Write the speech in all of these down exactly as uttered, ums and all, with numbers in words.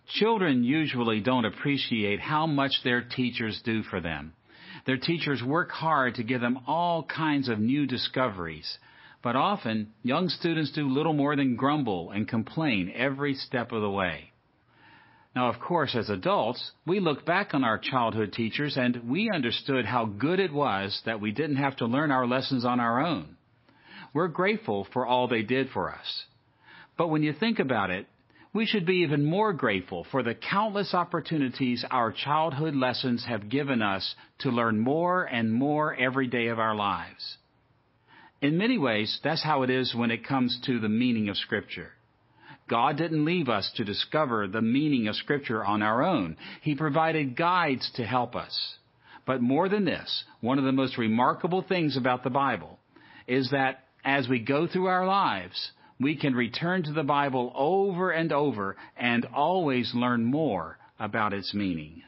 Children usually don't appreciate how much their teachers do for them. Their teachers work hard to give them all kinds of new discoveries, but often young students do little more than grumble and complain every step of the way. Now, of course, as adults, we look back on our childhood teachers and we understood how good it was that we didn't have to learn our lessons on our own. We're grateful for all they did for us. But when you think about it, we should be even more grateful for the countless opportunities our childhood lessons have given us to learn more and more every day of our lives. In many ways, that's how it is when it comes to the meaning of Scripture. God didn't leave us to discover the meaning of Scripture on our own. He provided guides to help us. But more than this, one of the most remarkable things about the Bible is that as we go through our lives, we can return to the Bible over and over and always learn more about its meaning.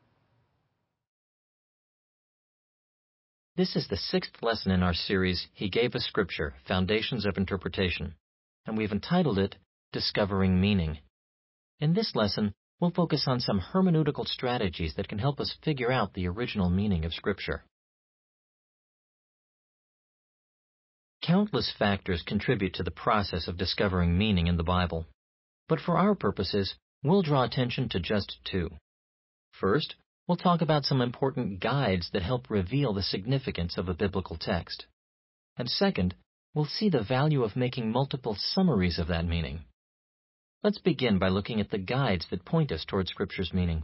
This is the sixth lesson in our series, He Gave Us Scripture, Foundations of Interpretation, and we've entitled it, Discovering Meaning. In this lesson, we'll focus on some hermeneutical strategies that can help us figure out the original meaning of Scripture. Countless factors contribute to the process of discovering meaning in the Bible, but for our purposes, we'll draw attention to just two. First, we'll talk about some important guides that help reveal the significance of a biblical text. And second, we'll see the value of making multiple summaries of that meaning. Let's begin by looking at the guides that point us toward Scripture's meaning.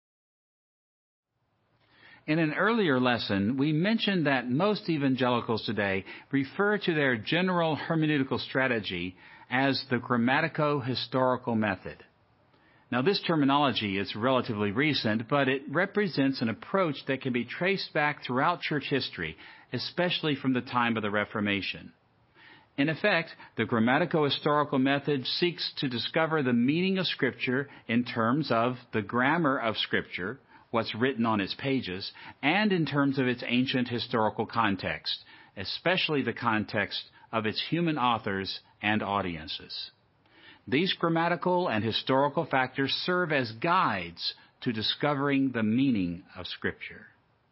In an earlier lesson, we mentioned that most evangelicals today refer to their general hermeneutical strategy as the grammatico-historical method. Now, this terminology is relatively recent, but it represents an approach that can be traced back throughout church history, especially from the time of the Reformation. In effect, the grammatico-historical method seeks to discover the meaning of Scripture in terms of the grammar of Scripture, what's written on its pages, and in terms of its ancient historical context, especially the context of its human authors and audiences. These grammatical and historical factors serve as guides to discovering the meaning of Scripture.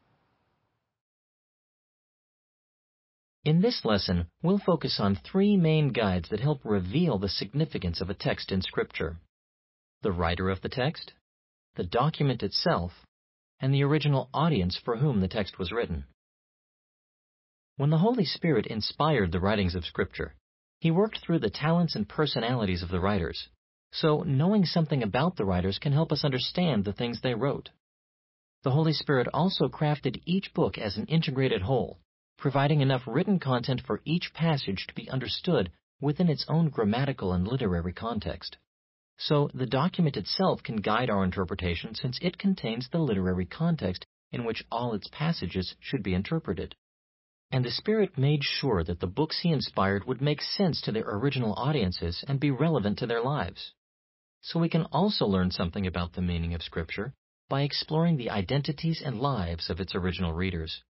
In this lesson, we'll focus on three main guides that help reveal the significance of a text in Scripture: the writer of the text, the document itself, and the original audience for whom the text was written. When the Holy Spirit inspired the writings of Scripture, He worked through the talents and personalities of the writers, so knowing something about the writers can help us understand the things they wrote. The Holy Spirit also crafted each book as an integrated whole, providing enough written content for each passage to be understood within its own grammatical and literary context. So the document itself can guide our interpretation since it contains the literary context in which all its passages should be interpreted. And the Spirit made sure that the books He inspired would make sense to their original audiences and be relevant to their lives. So we can also learn something about the meaning of Scripture by exploring the identities and lives of its original readers.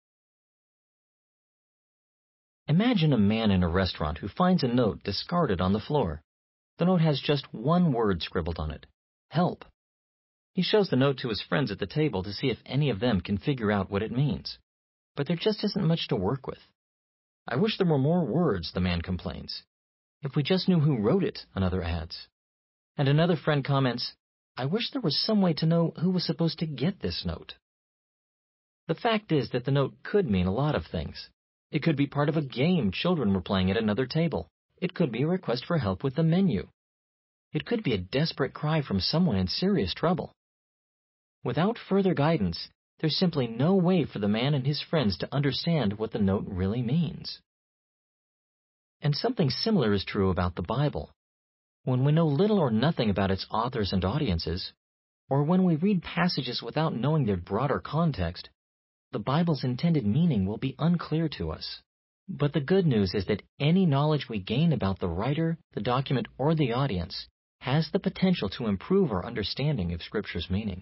Imagine a man in a restaurant who finds a note discarded on the floor. The note has just one word scribbled on it: help. He shows the note to his friends at the table to see if any of them can figure out what it means. But there just isn't much to work with. I wish there were more words, the man complains. If we just knew who wrote it, another adds. And another friend comments, I wish there was some way to know who was supposed to get this note. The fact is that the note could mean a lot of things. It could be part of a game children were playing at another table. It could be a request for help with the menu. It could be a desperate cry from someone in serious trouble. Without further guidance, there's simply no way for the man and his friends to understand what the note really means. And something similar is true about the Bible. When we know little or nothing about its authors and audiences, or when we read passages without knowing their broader context, the Bible's intended meaning will be unclear to us. But the good news is that any knowledge we gain about the writer, the document, or the audience has the potential to improve our understanding of Scripture's meaning.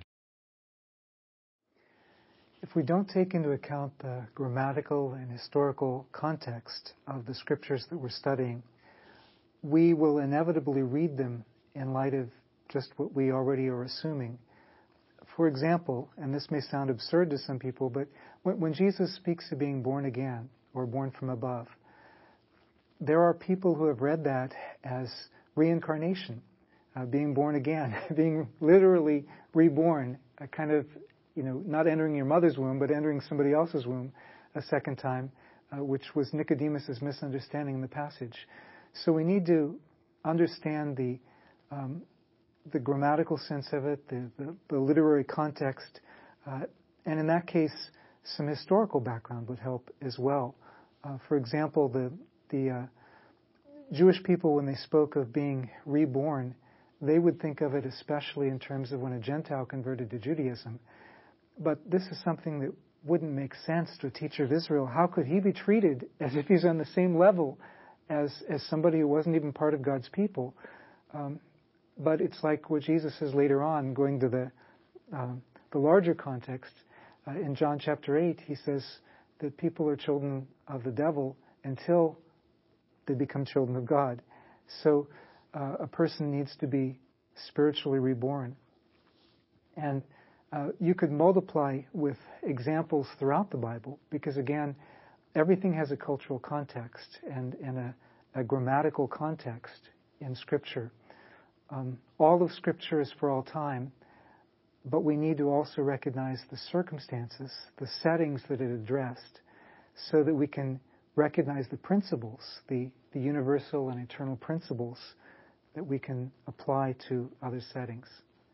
If we don't take into account the grammatical and historical context of the Scriptures that we're studying, we will inevitably read them in light of just what we already are assuming. For example, and this may sound absurd to some people, but when, when Jesus speaks of being born again or born from above, there are people who have read that as reincarnation, uh, being born again, being literally reborn, a kind of, you know, not entering your mother's womb, but entering somebody else's womb a second time, uh, which was Nicodemus's misunderstanding in the passage. So we need to understand the um, the grammatical sense of it, the, the, the literary context, uh, and in that case, some historical background would help as well. Uh, for example, the the uh, Jewish people, when they spoke of being reborn, they would think of it especially in terms of when a Gentile converted to Judaism. But this is something that wouldn't make sense to a teacher of Israel. How could he be treated as if he's on the same level as as somebody who wasn't even part of God's people? Um, but it's like what Jesus says later on, going to the um, the larger context. Uh, in John chapter eight, he says that people are children of the devil until they become children of God. So uh, a person needs to be spiritually reborn. And uh, you could multiply with examples throughout the Bible, because again, everything has a cultural context and, and a, a grammatical context in Scripture. Um, all of Scripture is for all time, but we need to also recognize the circumstances, the settings that it addressed, so that we can recognize the principles, the, the universal and eternal principles that we can apply to other settings.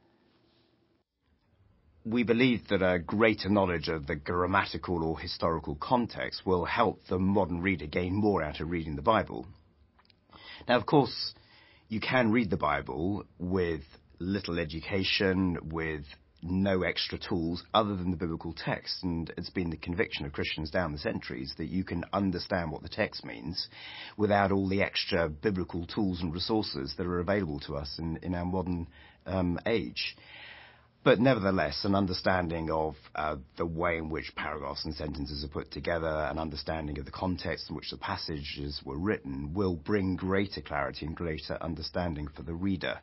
We believe that a greater knowledge of the grammatical or historical context will help the modern reader gain more out of reading the Bible. Now, of course, you can read the Bible with little education, with no extra tools other than the biblical text, and it's been the conviction of Christians down the centuries that you can understand what the text means without all the extra biblical tools and resources that are available to us in, in our modern um, age. But nevertheless, an understanding of uh, the way in which paragraphs and sentences are put together, an understanding of the context in which the passages were written, will bring greater clarity and greater understanding for the reader.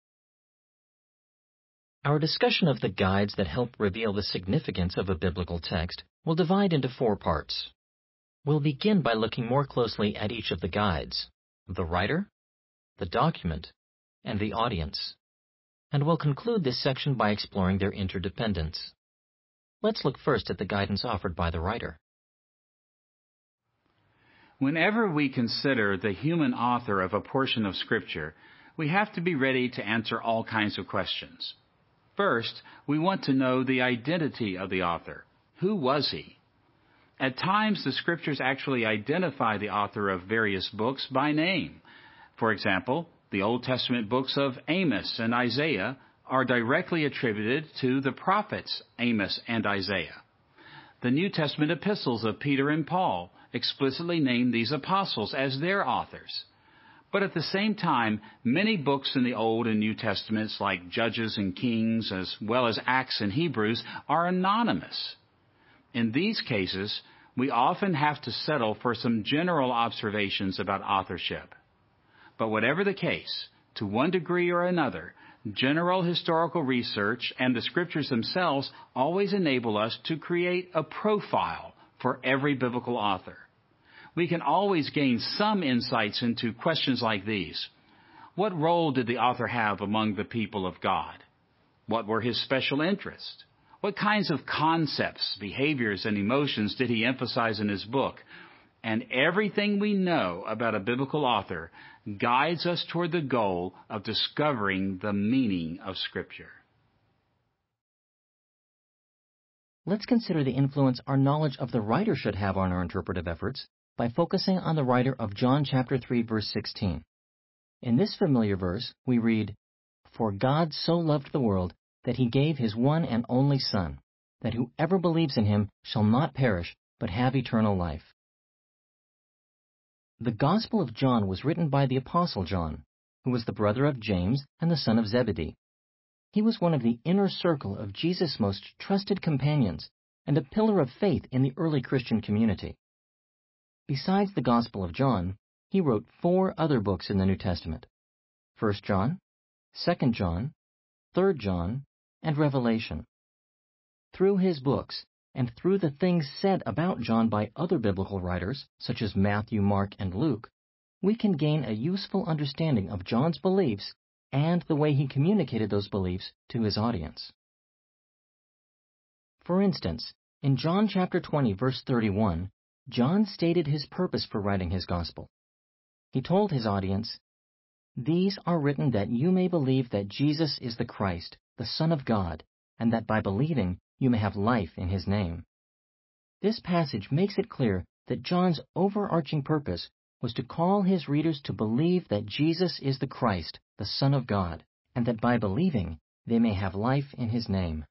Our discussion of the guides that help reveal the significance of a biblical text will divide into four parts. We'll begin by looking more closely at each of the guides, the writer, the document, and the audience. And we'll conclude this section by exploring their interdependence. Let's look first at the guidance offered by the writer. Whenever we consider the human author of a portion of Scripture, we have to be ready to answer all kinds of questions. First, we want to know the identity of the author. Who was he? At times, the Scriptures actually identify the author of various books by name. For example, the Old Testament books of Amos and Isaiah are directly attributed to the prophets Amos and Isaiah. The New Testament epistles of Peter and Paul explicitly name these apostles as their authors. But at the same time, many books in the Old and New Testaments, like Judges and Kings, as well as Acts and Hebrews, are anonymous. In these cases, we often have to settle for some general observations about authorship. But whatever the case, to one degree or another, general historical research and the Scriptures themselves always enable us to create a profile for every biblical author. We can always gain some insights into questions like these. What role did the author have among the people of God? What were his special interests? What kinds of concepts, behaviors, and emotions did he emphasize in his book? And everything we know about a biblical author guides us toward the goal of discovering the meaning of Scripture. Let's consider the influence our knowledge of the writer should have on our interpretive efforts by focusing on the writer of John chapter three, verse sixteen. In this familiar verse, we read, "For God so loved the world that he gave his one and only Son, that whoever believes in him shall not perish, but have eternal life." The Gospel of John was written by the Apostle John, who was the brother of James and the son of Zebedee. He was one of the inner circle of Jesus' most trusted companions and a pillar of faith in the early Christian community. Besides the Gospel of John, he wrote four other books in the New Testament: First John, Second John, Third John, and Revelation. Through his books, and through the things said about John by other biblical writers, such as Matthew, Mark, and Luke, we can gain a useful understanding of John's beliefs and the way he communicated those beliefs to his audience. For instance, in John chapter twenty, verse thirty-one, John stated his purpose for writing his gospel. He told his audience, "These are written that you may believe that Jesus is the Christ, the Son of God, and that by believing you may have life in his name." This passage makes it clear that John's overarching purpose was to call his readers to believe that Jesus is the Christ, the Son of God, and that by believing they may have life in his name.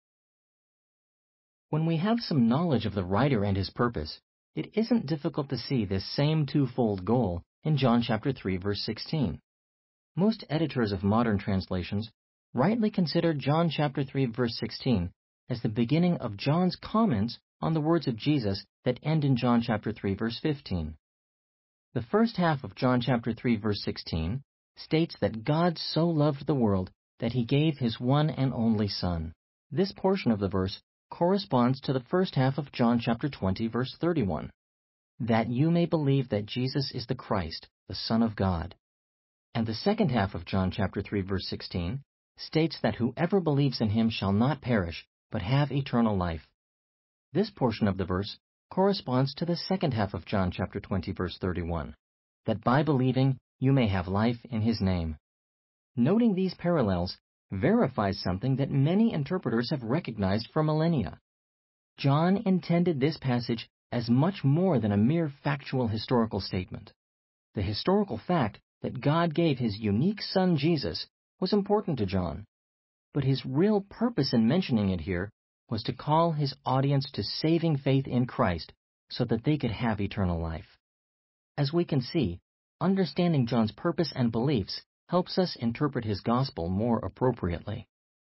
When we have some knowledge of the writer and his purpose, it isn't difficult to see this same twofold goal in John chapter three, verse sixteen. Most editors of modern translations rightly consider John chapter three, verse sixteen as the beginning of John's comments on the words of Jesus that end in John chapter three, verse fifteen. The first half of John chapter three, verse sixteen states that God so loved the world that he gave his one and only Son. This portion of the verse corresponds to the first half of John chapter twenty, verse thirty-one, that you may believe that Jesus is the Christ, the Son of God. And the second half of John chapter three, verse sixteen states that whoever believes in him shall not perish, but have eternal life. This portion of the verse corresponds to the second half of John chapter twenty, verse thirty-one, that by believing you may have life in his name. Noting these parallels verifies something that many interpreters have recognized for millennia. John intended this passage as much more than a mere factual historical statement. The historical fact that God gave his unique Son Jesus was important to John, but his real purpose in mentioning it here was to call his audience to saving faith in Christ so that they could have eternal life. As we can see, understanding John's purpose and beliefs helps us interpret his gospel more appropriately.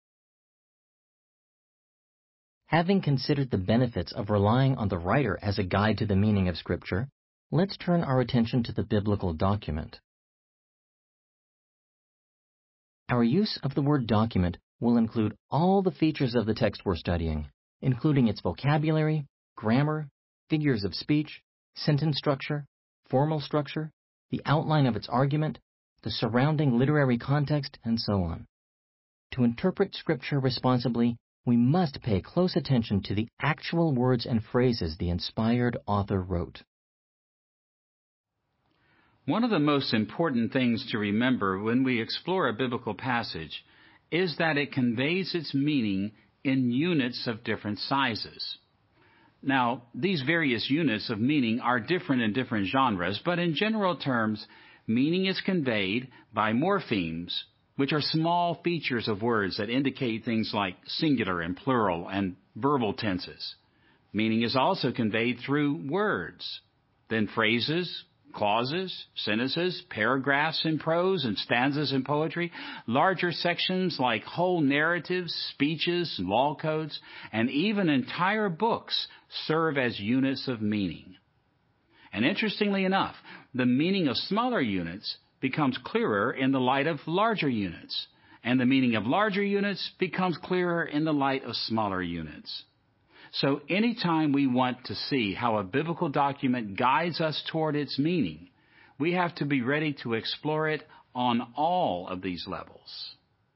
Having considered the benefits of relying on the writer as a guide to the meaning of Scripture, let's turn our attention to the biblical document. Our use of the word document will include all the features of the text we're studying, including its vocabulary, grammar, figures of speech, sentence structure, formal structure, the outline of its argument, the surrounding literary context, and so on. To interpret Scripture responsibly, we must pay close attention to the actual words and phrases the inspired author wrote. One of the most important things to remember when we explore a biblical passage is that it conveys its meaning in units of different sizes. Now, these various units of meaning are different in different genres, but in general terms, meaning is conveyed by morphemes, which are small features of words that indicate things like singular and plural and verbal tenses. Meaning is also conveyed through words, then phrases, clauses, sentences, paragraphs in prose and stanzas in poetry, larger sections like whole narratives, speeches, law codes, and even entire books serve as units of meaning. And interestingly enough, the meaning of smaller units becomes clearer in the light of larger units, and the meaning of larger units becomes clearer in the light of smaller units. So anytime we want to see how a biblical document guides us toward its meaning, we have to be ready to explore it on all of these levels.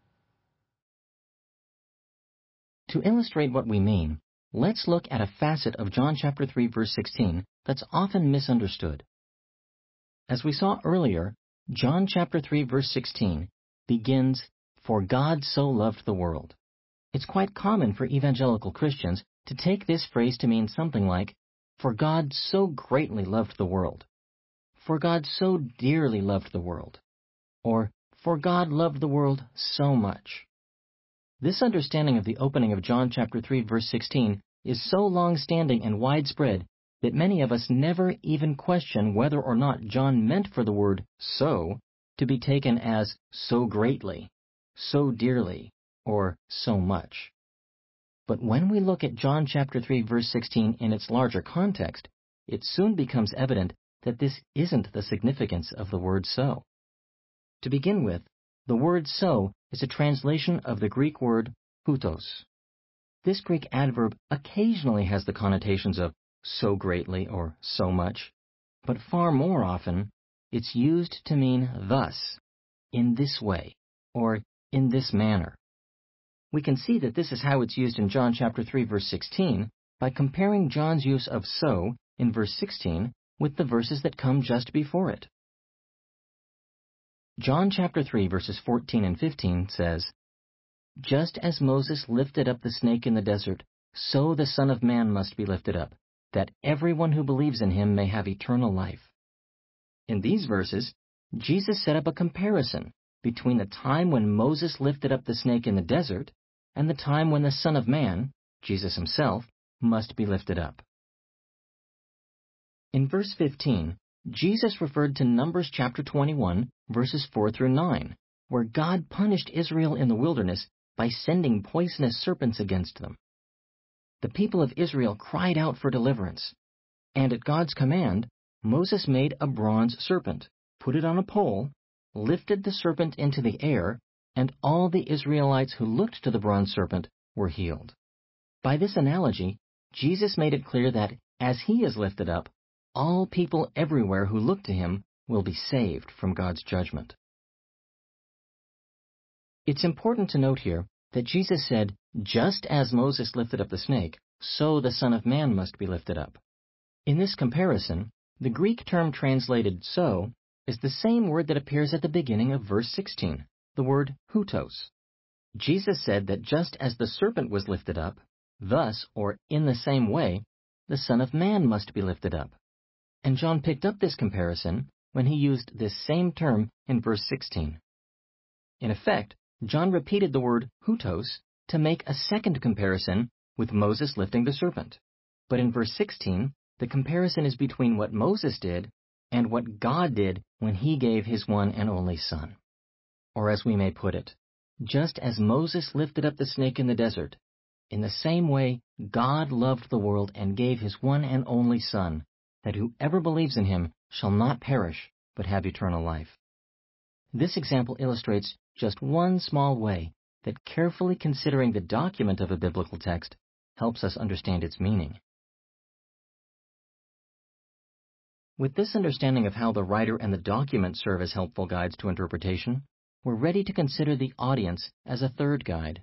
To illustrate what we mean, let's look at a facet of John chapter three, verse sixteen that's often misunderstood. As we saw earlier, John chapter three, verse sixteen begins, "For God so loved the world." It's quite common for evangelical Christians to take this phrase to mean something like, "For God so greatly loved the world," "For God so dearly loved the world," or "For God loved the world so much." This understanding of the opening of John chapter three, verse sixteen is so long-standing and widespread that many of us never even question whether or not John meant for the word "so" to be taken as "so greatly," "so dearly," or "so much." But when we look at John chapter three, verse sixteen in its larger context, it soon becomes evident that this isn't the significance of the word "so." To begin with, The word so is a translation of the Greek word hutos. This Greek adverb occasionally has the connotations of so greatly or so much, but far more often it's used to mean thus, in this way, or in this manner. We can see that this is how it's used in John chapter three, verse sixteen, by comparing John's use of so in verse sixteen with the verses that come just before it. John chapter three, verses fourteen and fifteen says, "Just as Moses lifted up the snake in the desert, so the Son of Man must be lifted up, that everyone who believes in him may have eternal life." In these verses, Jesus set up a comparison between the time when Moses lifted up the snake in the desert and the time when the Son of Man, Jesus himself, must be lifted up. In verse fifteen, Jesus referred to Numbers chapter twenty-one, verses four through nine, where God punished Israel in the wilderness by sending poisonous serpents against them. The people of Israel cried out for deliverance, and at God's command, Moses made a bronze serpent, put it on a pole, lifted the serpent into the air, and all the Israelites who looked to the bronze serpent were healed. By this analogy, Jesus made it clear that, as he is lifted up, all people everywhere who look to him will be saved from God's judgment. It's important to note here that Jesus said, just as Moses lifted up the snake, so the Son of Man must be lifted up. In this comparison, the Greek term translated so is the same word that appears at the beginning of verse sixteen, the word hutos. Jesus said that just as the serpent was lifted up, thus, or in the same way, the Son of Man must be lifted up. And John picked up this comparison when he used this same term in verse sixteen. In effect, John repeated the word hutos to make a second comparison with Moses lifting the serpent. But in verse sixteen, the comparison is between what Moses did and what God did when he gave his one and only Son. Or as we may put it, just as Moses lifted up the snake in the desert, in the same way God loved the world and gave his one and only Son, that whoever believes in him shall not perish, but have eternal life. This example illustrates just one small way that carefully considering the document of a biblical text helps us understand its meaning. With this understanding of how the writer and the document serve as helpful guides to interpretation, we're ready to consider the audience as a third guide.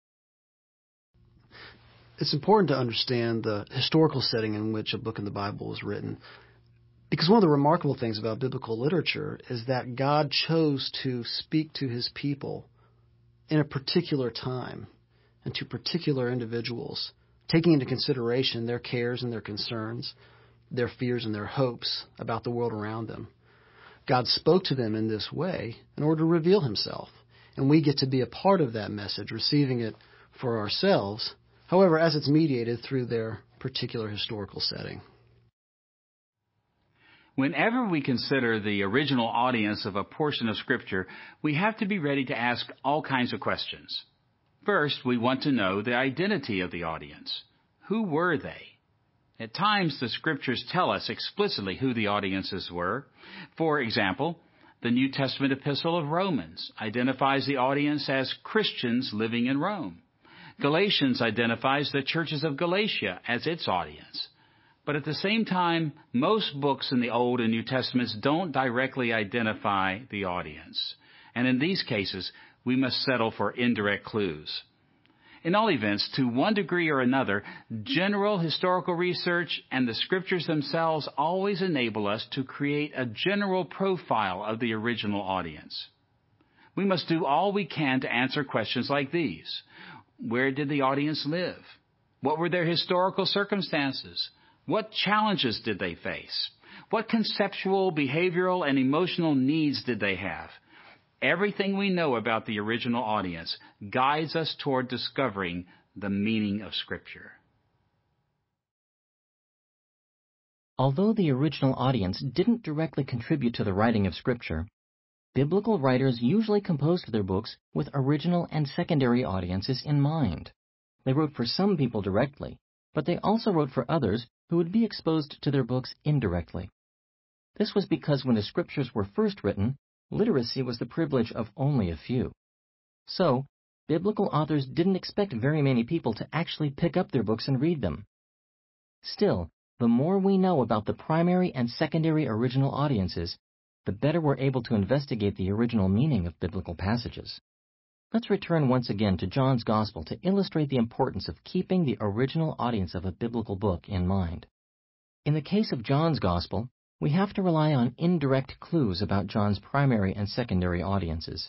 It's important to understand the historical setting in which a book in the Bible was written, because one of the remarkable things about biblical literature is that God chose to speak to his people in a particular time and to particular individuals, taking into consideration their cares and their concerns, their fears and their hopes about the world around them. God spoke to them in this way in order to reveal himself, and we get to be a part of that message, receiving it for ourselves, however, as it's mediated through their particular historical setting. Whenever we consider the original audience of a portion of Scripture, we have to be ready to ask all kinds of questions. First, we want to know the identity of the audience. Who were they? At times, the Scriptures tell us explicitly who the audiences were. For example, the New Testament epistle of Romans identifies the audience as Christians living in Rome. Galatians identifies the churches of Galatia as its audience. But at the same time, most books in the Old and New Testaments don't directly identify the audience. And in these cases, we must settle for indirect clues. In all events, to one degree or another, general historical research and the Scriptures themselves always enable us to create a general profile of the original audience. We must do all we can to answer questions like these. Where did the audience live? What were their historical circumstances? What challenges did they face? What conceptual, behavioral, and emotional needs did they have? Everything we know about the original audience guides us toward discovering the meaning of Scripture. Although the original audience didn't directly contribute to the writing of Scripture, biblical writers usually composed their books with original and secondary audiences in mind. They wrote for some people directly, but they also wrote for others who would be exposed to their books indirectly. This was because when the Scriptures were first written, literacy was the privilege of only a few. So, biblical authors didn't expect very many people to actually pick up their books and read them. Still, the more we know about the primary and secondary original audiences, the better we're able to investigate the original meaning of biblical passages. Let's return once again to John's Gospel to illustrate the importance of keeping the original audience of a biblical book in mind. In the case of John's Gospel, we have to rely on indirect clues about John's primary and secondary audiences.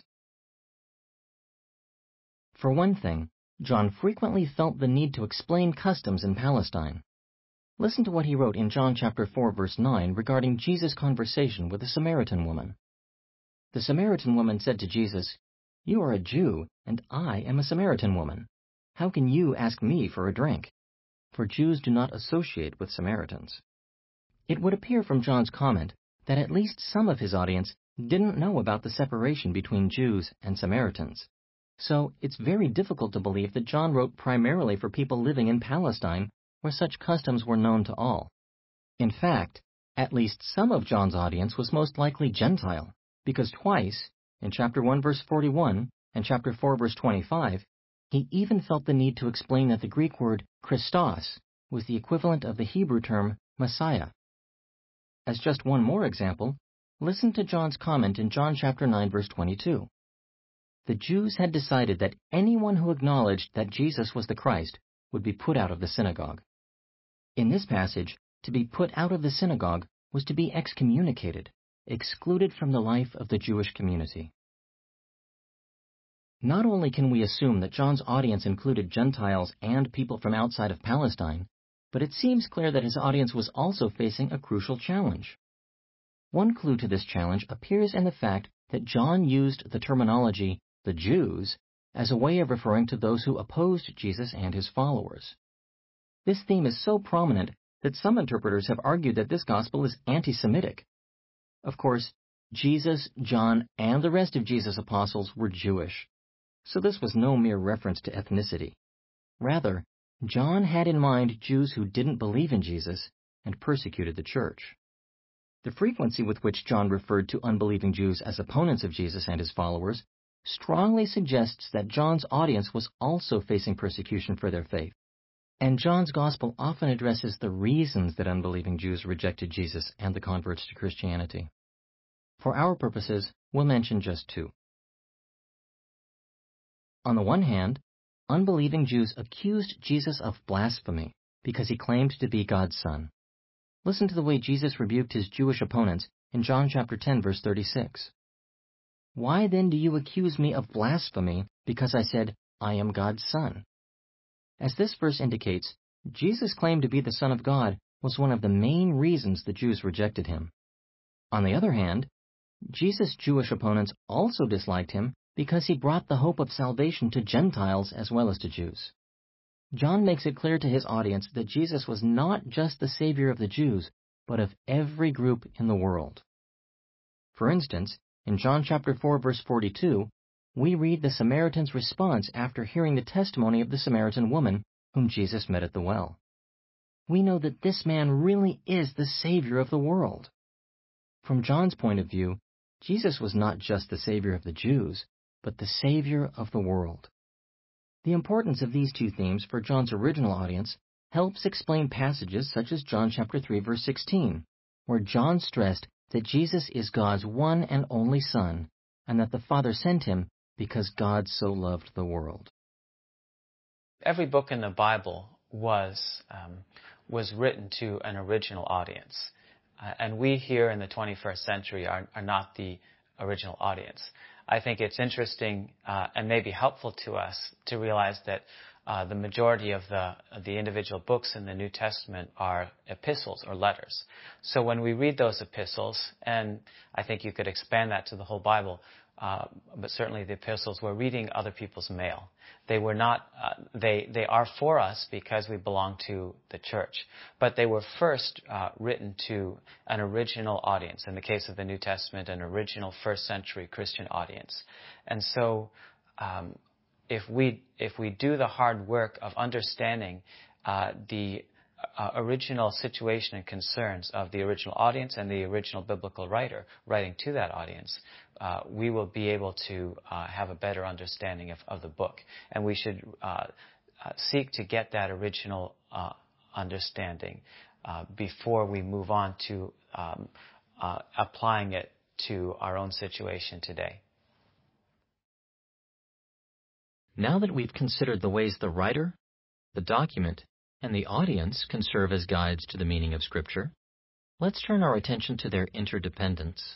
For one thing, John frequently felt the need to explain customs in Palestine. Listen to what he wrote in John chapter four, verse nine regarding Jesus' conversation with a Samaritan woman. The Samaritan woman said to Jesus, "You are a Jew, and I am a Samaritan woman. How can you ask me for a drink?" For Jews do not associate with Samaritans. It would appear from John's comment that at least some of his audience didn't know about the separation between Jews and Samaritans. So it's very difficult to believe that John wrote primarily for people living in Palestine, where such customs were known to all. In fact, at least some of John's audience was most likely Gentile, because twice, in chapter one verse forty-one and chapter four verse twenty-five, he even felt the need to explain that the Greek word Christos was the equivalent of the Hebrew term Messiah. As just one more example, listen to John's comment in John chapter nine verse twenty-two. The Jews had decided that anyone who acknowledged that Jesus was the Christ would be put out of the synagogue. In this passage, to be put out of the synagogue was to be excommunicated, excluded from the life of the Jewish community. Not only can we assume that John's audience included Gentiles and people from outside of Palestine, but it seems clear that his audience was also facing a crucial challenge. One clue to this challenge appears in the fact that John used the terminology, the Jews, as a way of referring to those who opposed Jesus and his followers. This theme is so prominent that some interpreters have argued that this gospel is anti-Semitic. Of course, Jesus, John, and the rest of Jesus' apostles were Jewish, so this was no mere reference to ethnicity. Rather, John had in mind Jews who didn't believe in Jesus and persecuted the church. The frequency with which John referred to unbelieving Jews as opponents of Jesus and his followers strongly suggests that John's audience was also facing persecution for their faith. And John's Gospel often addresses the reasons that unbelieving Jews rejected Jesus and the converts to Christianity. For our purposes, we'll mention just two. On the one hand, unbelieving Jews accused Jesus of blasphemy because he claimed to be God's Son. Listen to the way Jesus rebuked his Jewish opponents in John chapter ten, verse thirty-six. "Why then do you accuse me of blasphemy because I said, 'I am God's Son'?" As this verse indicates, Jesus' claim to be the Son of God was one of the main reasons the Jews rejected him. On the other hand, Jesus' Jewish opponents also disliked him because he brought the hope of salvation to Gentiles as well as to Jews. John makes it clear to his audience that Jesus was not just the Savior of the Jews, but of every group in the world. For instance, in John chapter four, verse forty-two, we read the Samaritan's response after hearing the testimony of the Samaritan woman whom Jesus met at the well. We know that this man really is the Savior of the world. From John's point of view, Jesus was not just the Savior of the Jews, but the Savior of the world. The importance of these two themes for John's original audience helps explain passages such as John chapter three, verse sixteen, where John stressed that Jesus is God's one and only Son, and that the Father sent him because God so loved the world. Every book in the Bible was um, was written to an original audience. Uh, and we here in the twenty-first century are, are not the original audience. I think it's interesting uh, and maybe helpful to us to realize that uh, the majority of the, of the individual books in the New Testament are epistles or letters. So when we read those epistles, and I think you could expand that to the whole Bible, Uh, but certainly the epistles were reading other people's mail. They were not, uh, they, they are for us because we belong to the church. But they were first uh, written to an original audience. In the case of the New Testament, an original first century Christian audience. And so um, if we, if we do the hard work of understanding uh, the uh, original situation and concerns of the original audience and the original biblical writer writing to that audience, uh, we will be able to uh, have a better understanding of, of the book. And we should uh, uh, seek to get that original uh, understanding uh, before we move on to um, uh, applying it to our own situation today. Now that we've considered the ways the writer, the document, and the audience can serve as guides to the meaning of Scripture, let's turn our attention to their interdependence.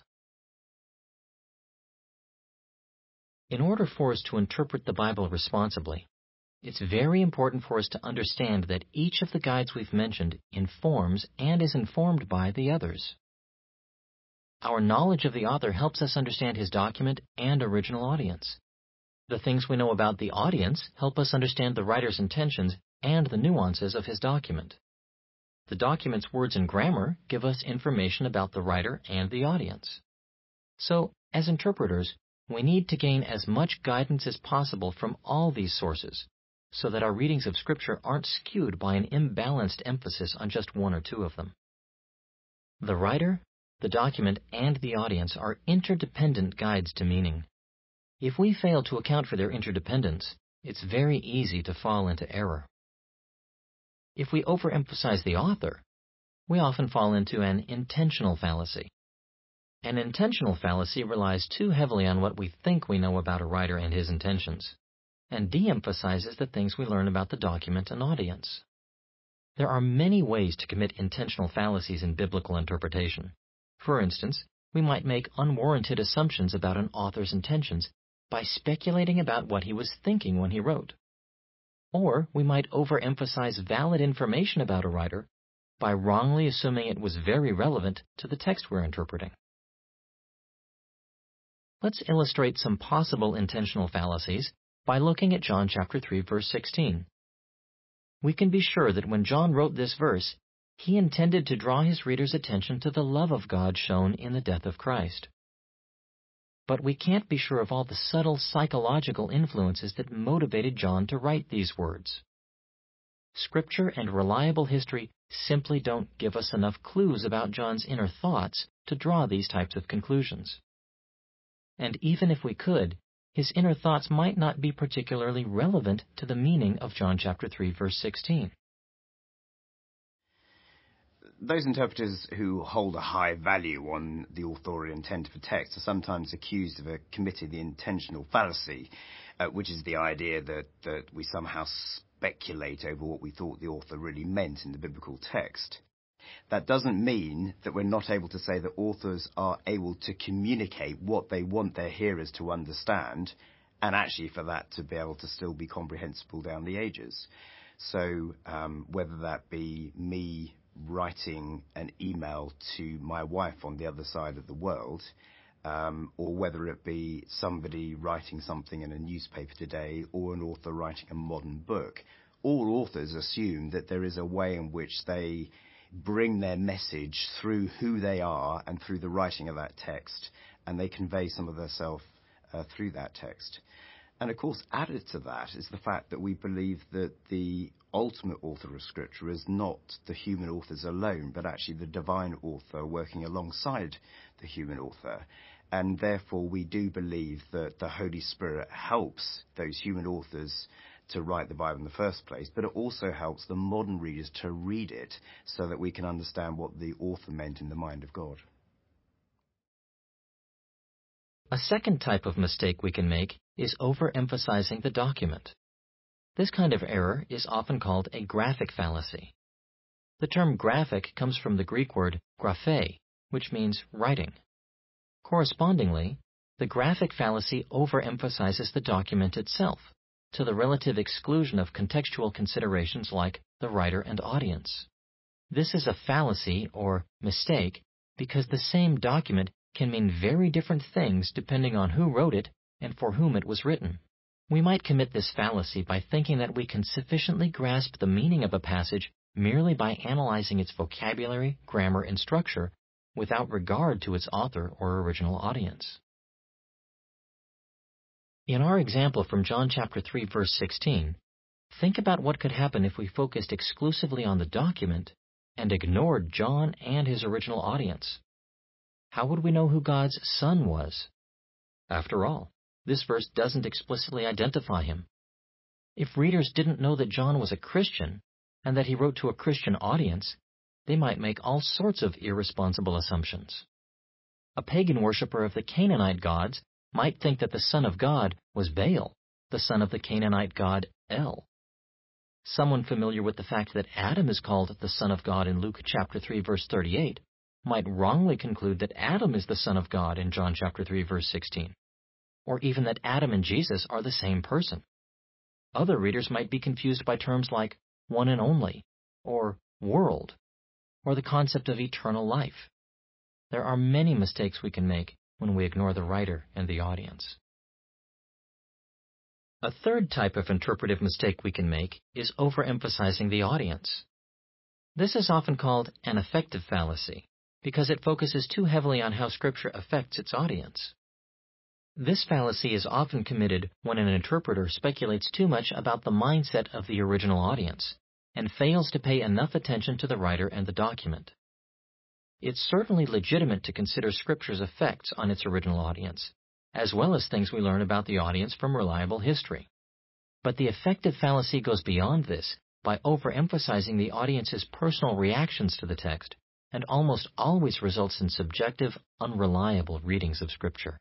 In order for us to interpret the Bible responsibly, it's very important for us to understand that each of the guides we've mentioned informs and is informed by the others. Our knowledge of the author helps us understand his document and original audience. The things we know about the audience help us understand the writer's intentions and the nuances of his document. The document's words and grammar give us information about the writer and the audience. So, as interpreters, we need to gain as much guidance as possible from all these sources, so that our readings of Scripture aren't skewed by an imbalanced emphasis on just one or two of them. The writer, the document, and the audience are interdependent guides to meaning. If we fail to account for their interdependence, it's very easy to fall into error. If we overemphasize the author, we often fall into an intentional fallacy. An intentional fallacy relies too heavily on what we think we know about a writer and his intentions, and de-emphasizes the things we learn about the document and audience. There are many ways to commit intentional fallacies in biblical interpretation. For instance, we might make unwarranted assumptions about an author's intentions by speculating about what he was thinking when he wrote. Or we might overemphasize valid information about a writer by wrongly assuming it was very relevant to the text we're interpreting. Let's illustrate some possible intentional fallacies by looking at John chapter three, verse sixteen. We can be sure that when John wrote this verse, he intended to draw his readers' attention to the love of God shown in the death of Christ. But we can't be sure of all the subtle psychological influences that motivated John to write these words. Scripture and reliable history simply don't give us enough clues about John's inner thoughts to draw these types of conclusions. And even if we could, his inner thoughts might not be particularly relevant to the meaning of John chapter three, verse sixteen. Those interpreters who hold a high value on the authorial intent of a text are sometimes accused of a committing the intentional fallacy, uh, which is the idea that, that we somehow speculate over what we thought the author really meant in the biblical text. That doesn't mean that we're not able to say that authors are able to communicate what they want their hearers to understand, and actually for that to be able to still be comprehensible down the ages. So um, whether that be me writing an email to my wife on the other side of the world, um, or whether it be somebody writing something in a newspaper today or an author writing a modern book, all authors assume that there is a way in which they bring their message through who they are and through the writing of that text, and they convey some of their self uh, through that text. And of course, added to that is the fact that we believe that the ultimate author of Scripture is not the human authors alone, but actually the divine author working alongside the human author. And therefore, we do believe that the Holy Spirit helps those human authors to write the Bible in the first place, but it also helps the modern readers to read it so that we can understand what the author meant in the mind of God. A second type of mistake we can make is overemphasizing the document. This kind of error is often called a graphic fallacy. The term graphic comes from the Greek word graphe, which means writing. Correspondingly, the graphic fallacy overemphasizes the document itself, to the relative exclusion of contextual considerations like the writer and audience. This is a fallacy or mistake because the same document can mean very different things depending on who wrote it and for whom it was written. We might commit this fallacy by thinking that we can sufficiently grasp the meaning of a passage merely by analyzing its vocabulary, grammar, and structure without regard to its author or original audience. In our example from John chapter three, verse sixteen, think about what could happen if we focused exclusively on the document and ignored John and his original audience. How would we know who God's Son was? After all, this verse doesn't explicitly identify him. If readers didn't know that John was a Christian and that he wrote to a Christian audience, they might make all sorts of irresponsible assumptions. A pagan worshiper of the Canaanite gods might think that the Son of God was Baal, the son of the Canaanite god El. Someone familiar with the fact that Adam is called the Son of God in Luke chapter three, verse thirty-eight, might wrongly conclude that Adam is the Son of God in John chapter three, verse sixteen, or even that Adam and Jesus are the same person. Other readers might be confused by terms like one and only, or world, or the concept of eternal life. There are many mistakes we can make when we ignore the writer and the audience. A third type of interpretive mistake we can make is overemphasizing the audience. This is often called an affective fallacy because it focuses too heavily on how Scripture affects its audience. This fallacy is often committed when an interpreter speculates too much about the mindset of the original audience and fails to pay enough attention to the writer and the document. It's certainly legitimate to consider Scripture's effects on its original audience, as well as things we learn about the audience from reliable history. But the affective fallacy goes beyond this by overemphasizing the audience's personal reactions to the text and almost always results in subjective, unreliable readings of Scripture.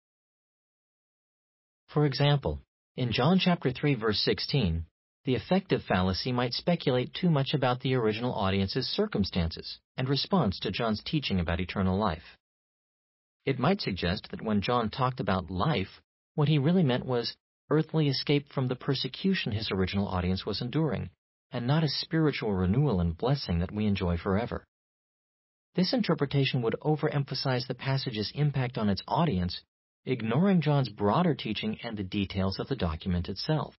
For example, in John chapter three, verse sixteen, the affective fallacy might speculate too much about the original audience's circumstances and response to John's teaching about eternal life. It might suggest that when John talked about life, what he really meant was earthly escape from the persecution his original audience was enduring, and not a spiritual renewal and blessing that we enjoy forever. This interpretation would overemphasize the passage's impact on its audience, ignoring John's broader teaching and the details of the document itself.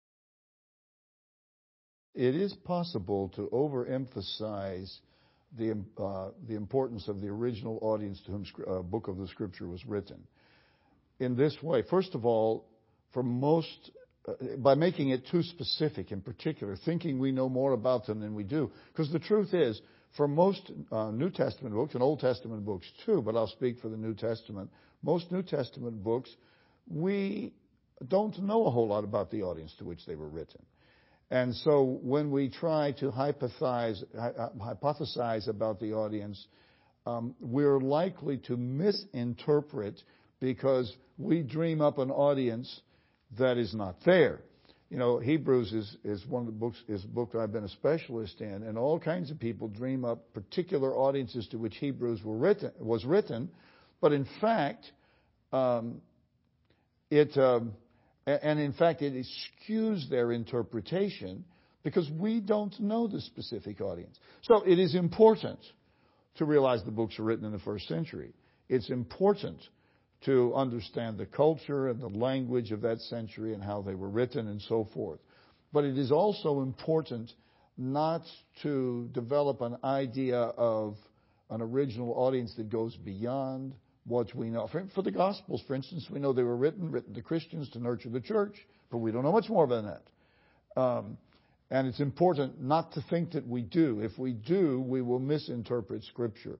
It is possible to overemphasize the, uh, the importance of the original audience to whom a uh, book of the Scripture was written. In this way, first of all, for most, uh, by making it too specific in particular, thinking we know more about them than we do. Because the truth is, for most uh, New Testament books, and Old Testament books too, but I'll speak for the New Testament, most New Testament books, we don't know a whole lot about the audience to which they were written. And so when we try to hypothesize, hypothesize about the audience, um, we're likely to misinterpret because we dream up an audience that is not there. You know, Hebrews is, is one of the books, is a book that I've been a specialist in, and all kinds of people dream up particular audiences to which Hebrews were written, was written, but in fact, um, it... Um, And in fact, it skews their interpretation because we don't know the specific audience. So it is important to realize the books are written in the first century. It's important to understand the culture and the language of that century and how they were written and so forth. But it is also important not to develop an idea of an original audience that goes beyond what we know. For, for the Gospels, for instance, we know they were written, written to Christians to nurture the church, but we don't know much more than that. Um, and it's important not to think that we do. If we do, we will misinterpret Scripture.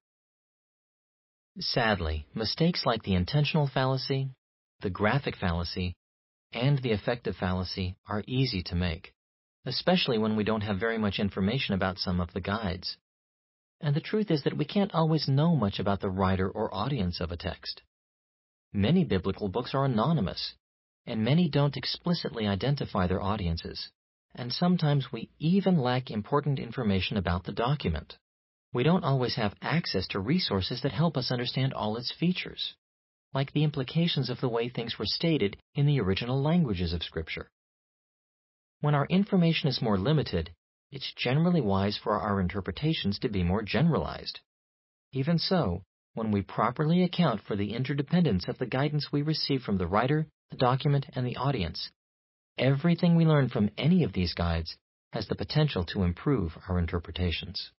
Sadly, mistakes like the intentional fallacy, the graphic fallacy, and the affective fallacy are easy to make, especially when we don't have very much information about some of the guides. And the truth is that we can't always know much about the writer or audience of a text. Many biblical books are anonymous, and many don't explicitly identify their audiences, and sometimes we even lack important information about the document. We don't always have access to resources that help us understand all its features, like the implications of the way things were stated in the original languages of Scripture. When our information is more limited, it's generally wise for our interpretations to be more generalized. Even so, when we properly account for the interdependence of the guidance we receive from the writer, the document, and the audience, everything we learn from any of these guides has the potential to improve our interpretations.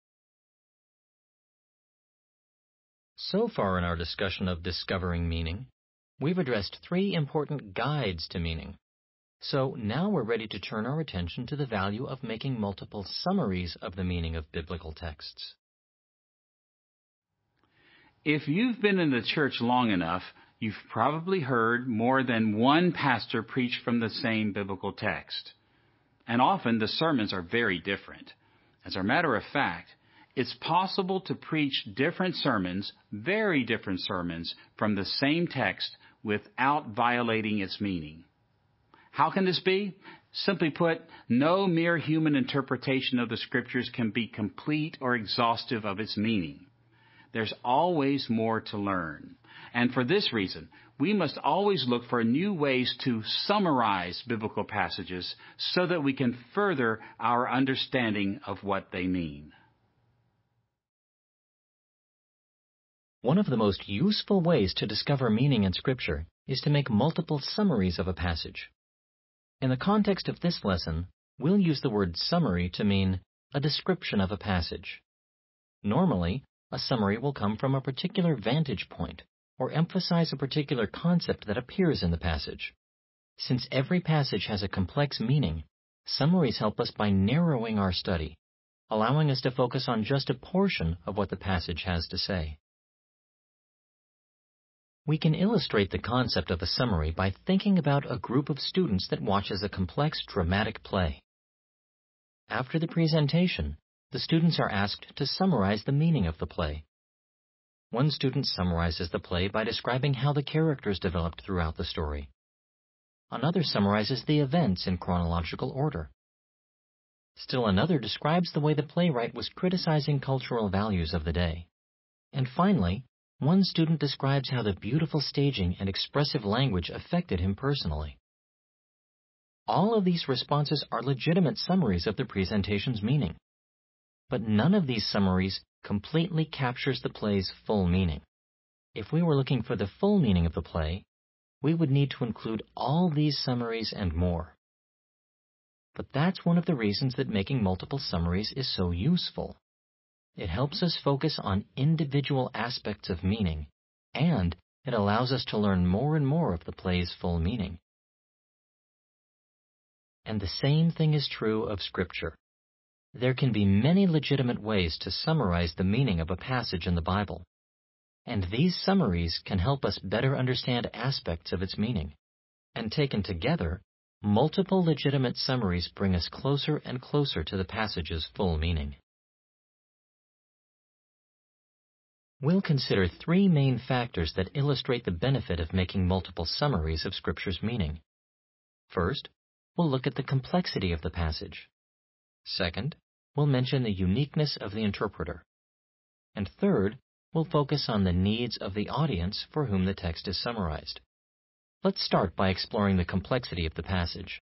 So far in our discussion of discovering meaning, we've addressed three important guides to meaning: So now we're ready to turn our attention to the value of making multiple summaries of the meaning of biblical texts. If you've been in the church long enough, you've probably heard more than one pastor preach from the same biblical text. And often the sermons are very different. As a matter of fact, it's possible to preach different sermons, very different sermons, from the same text without violating its meaning. How can this be? Simply put, no mere human interpretation of the Scriptures can be complete or exhaustive of its meaning. There's always more to learn. And for this reason, we must always look for new ways to summarize biblical passages so that we can further our understanding of what they mean. One of the most useful ways to discover meaning in Scripture is to make multiple summaries of a passage. In the context of this lesson, we'll use the word summary to mean a description of a passage. Normally, a summary will come from a particular vantage point or emphasize a particular concept that appears in the passage. Since every passage has a complex meaning, summaries help us by narrowing our study, allowing us to focus on just a portion of what the passage has to say. We can illustrate the concept of a summary by thinking about a group of students that watches a complex dramatic play. After the presentation, the students are asked to summarize the meaning of the play. One student summarizes the play by describing how the characters developed throughout the story. Another summarizes the events in chronological order. Still another describes the way the playwright was criticizing cultural values of the day. And finally, one student describes how the beautiful staging and expressive language affected him personally. All of these responses are legitimate summaries of the presentation's meaning. But none of these summaries completely captures the play's full meaning. If we were looking for the full meaning of the play, we would need to include all these summaries and more. But that's one of the reasons that making multiple summaries is so useful. It helps us focus on individual aspects of meaning, and it allows us to learn more and more of the play's full meaning. And the same thing is true of Scripture. There can be many legitimate ways to summarize the meaning of a passage in the Bible, and these summaries can help us better understand aspects of its meaning. And taken together, multiple legitimate summaries bring us closer and closer to the passage's full meaning. We'll consider three main factors that illustrate the benefit of making multiple summaries of Scripture's meaning. First, we'll look at the complexity of the passage. Second, we'll mention the uniqueness of the interpreter. And third, we'll focus on the needs of the audience for whom the text is summarized. Let's start by exploring the complexity of the passage.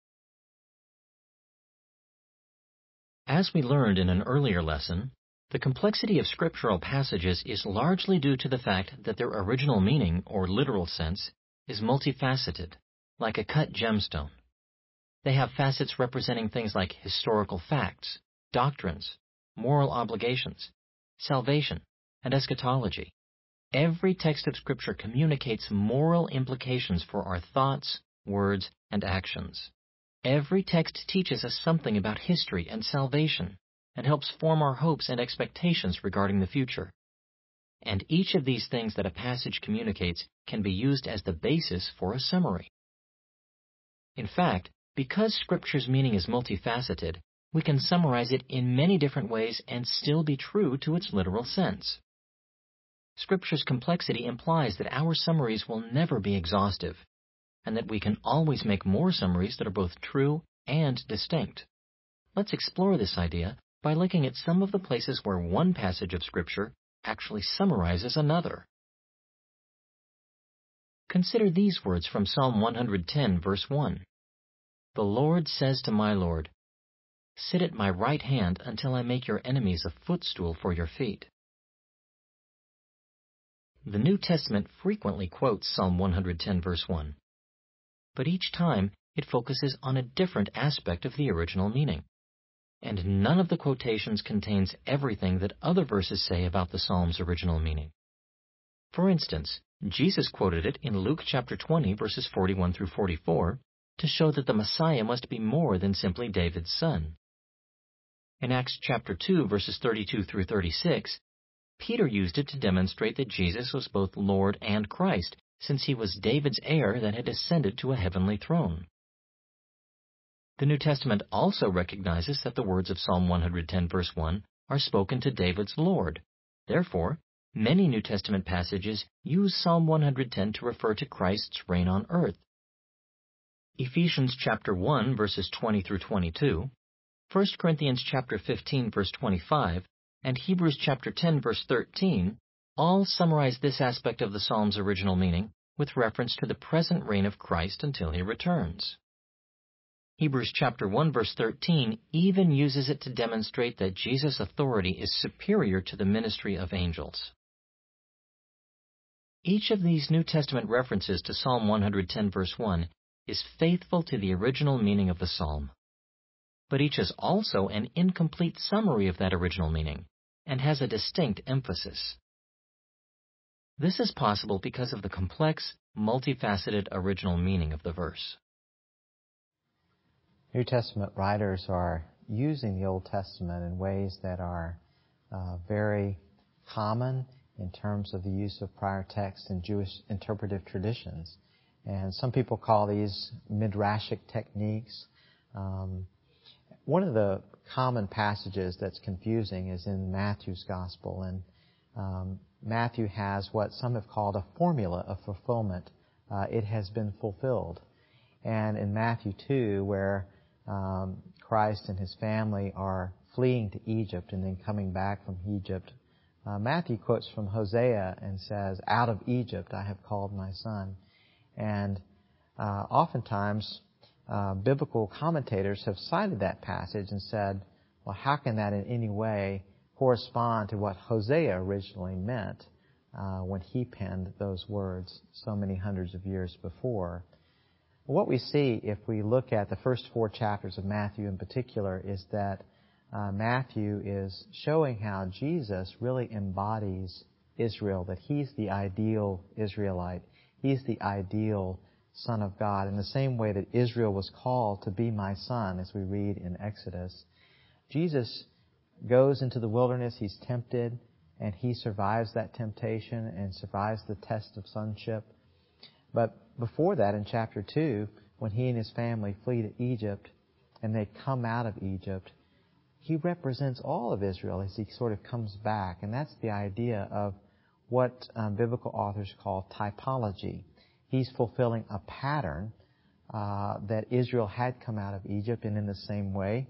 As we learned in an earlier lesson, the complexity of scriptural passages is largely due to the fact that their original meaning, or literal sense, is multifaceted, like a cut gemstone. They have facets representing things like historical facts, doctrines, moral obligations, salvation, and eschatology. Every text of Scripture communicates moral implications for our thoughts, words, and actions. Every text teaches us something about history and salvation, and helps form our hopes and expectations regarding the future. And each of these things that a passage communicates can be used as the basis for a summary. In fact, because Scripture's meaning is multifaceted, we can summarize it in many different ways and still be true to its literal sense. Scripture's complexity implies that our summaries will never be exhaustive, and that we can always make more summaries that are both true and distinct. Let's explore this idea by looking at some of the places where one passage of Scripture actually summarizes another. Consider these words from Psalm one hundred ten, verse one. The Lord says to my Lord, "Sit at my right hand until I make your enemies a footstool for your feet." The New Testament frequently quotes Psalm one hundred ten, verse one, but each time it focuses on a different aspect of the original meaning. And none of the quotations contains everything that other verses say about the psalm's original meaning. For instance, Jesus quoted it in Luke chapter twenty, verses forty-one through forty-four, to show that the Messiah must be more than simply David's son. In Acts chapter two, verses thirty-two through thirty-six, Peter used it to demonstrate that Jesus was both Lord and Christ, since he was David's heir that had ascended to a heavenly throne. The New Testament also recognizes that the words of Psalm one hundred ten, verse one, are spoken to David's Lord. Therefore, many New Testament passages use Psalm one hundred ten to refer to Christ's reign on earth. Ephesians chapter one, verses twenty through twenty-two, First Corinthians chapter fifteen, verse twenty-five, and Hebrews chapter ten, verse thirteen, all summarize this aspect of the Psalm's original meaning with reference to the present reign of Christ until he returns. Hebrews chapter one, verse thirteen even uses it to demonstrate that Jesus' authority is superior to the ministry of angels. Each of these New Testament references to Psalm one hundred ten, verse one, is faithful to the original meaning of the psalm. But each is also an incomplete summary of that original meaning and has a distinct emphasis. This is possible because of the complex, multifaceted original meaning of the verse. New Testament writers are using the Old Testament in ways that are uh, very common in terms of the use of prior text in Jewish interpretive traditions. And some people call these midrashic techniques. Um, one of the common passages that's confusing is in Matthew's Gospel. And um, Matthew has what some have called a formula of fulfillment. Uh, it has been fulfilled. And in Matthew two, where um, Christ and his family are fleeing to Egypt and then coming back from Egypt, uh, Matthew quotes from Hosea and says, "Out of Egypt I have called my son." And uh, oftentimes, uh, biblical commentators have cited that passage and said, well, how can that in any way correspond to what Hosea originally meant uh, when he penned those words so many hundreds of years before? What we see if we look at the first four chapters of Matthew in particular is that uh, Matthew is showing how Jesus really embodies Israel, that he's the ideal Israelite. He's the ideal Son of God, in the same way that Israel was called to be my son, as we read in Exodus. Jesus goes into the wilderness, he's tempted, and he survives that temptation and survives the test of sonship. But before that, in chapter two, when he and his family flee to Egypt and they come out of Egypt, he represents all of Israel as he sort of comes back. And that's the idea of what um, biblical authors call typology. He's fulfilling a pattern uh, that Israel had come out of Egypt, and in the same way,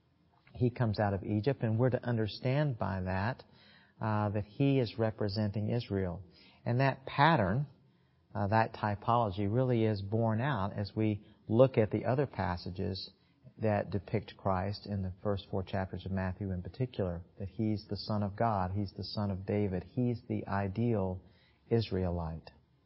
he comes out of Egypt, and we're to understand by that uh, that he is representing Israel. And that pattern, uh, that typology, really is borne out as we look at the other passages that depict Christ in the first four chapters of Matthew in particular, that he's the Son of God, he's the Son of David, he's the ideal Israelite.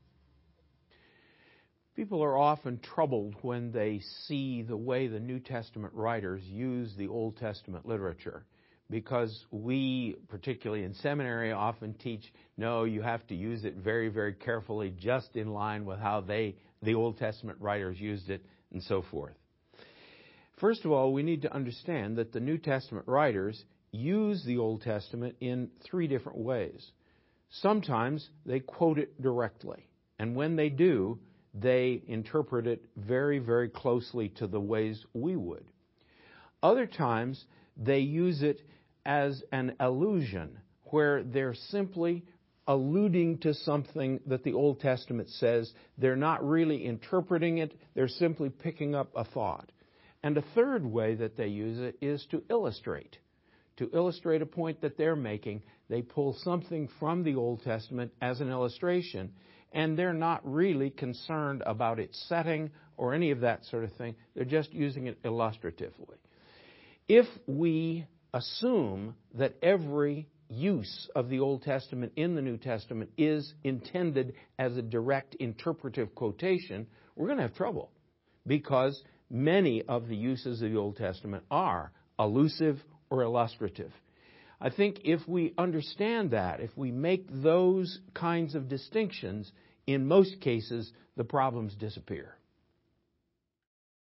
People are often troubled when they see the way the New Testament writers use the Old Testament literature, because we, particularly in seminary, often teach, no, you have to use it very, very carefully, just in line with how they, the Old Testament writers used it, and so forth. First of all, we need to understand that the New Testament writers use the Old Testament in three different ways. Sometimes they quote it directly, and when they do, they interpret it very, very closely to the ways we would. Other times, they use it as an allusion, where they're simply alluding to something that the Old Testament says. They're not really interpreting it, they're simply picking up a thought. And a third way that they use it is to illustrate. To illustrate a point that they're making, they pull something from the Old Testament as an illustration, and they're not really concerned about its setting or any of that sort of thing. They're just using it illustratively. If we assume that every use of the Old Testament in the New Testament is intended as a direct interpretive quotation, we're going to have trouble, because many of the uses of the Old Testament are allusive or illustrative. I think if we understand that, if we make those kinds of distinctions, in most cases, the problems disappear.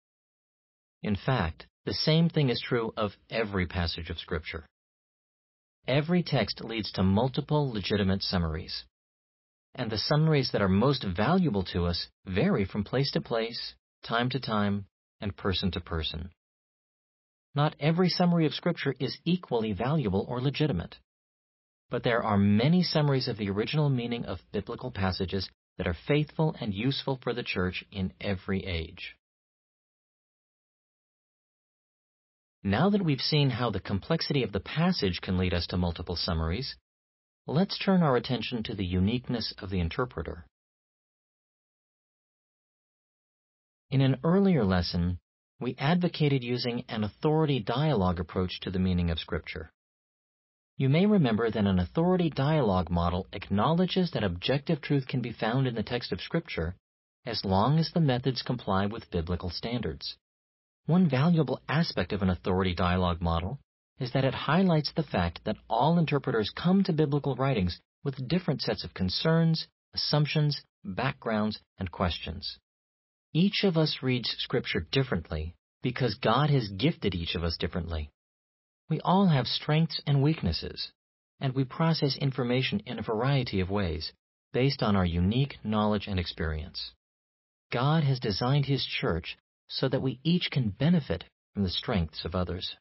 In fact, the same thing is true of every passage of Scripture. Every text leads to multiple legitimate summaries. And the summaries that are most valuable to us vary from place to place, time to time, and person to person. Not every summary of Scripture is equally valuable or legitimate. But there are many summaries of the original meaning of biblical passages that are faithful and useful for the church in every age. Now that we've seen how the complexity of the passage can lead us to multiple summaries, let's turn our attention to the uniqueness of the interpreter. In an earlier lesson, we advocated using an authority dialogue approach to the meaning of Scripture. You may remember that an authority dialogue model acknowledges that objective truth can be found in the text of Scripture as long as the methods comply with biblical standards. One valuable aspect of an authority dialogue model is that it highlights the fact that all interpreters come to biblical writings with different sets of concerns, assumptions, backgrounds, and questions. Each of us reads Scripture differently because God has gifted each of us differently. We all have strengths and weaknesses, and we process information in a variety of ways based on our unique knowledge and experience. God has designed His church so that we each can benefit from the strengths of others.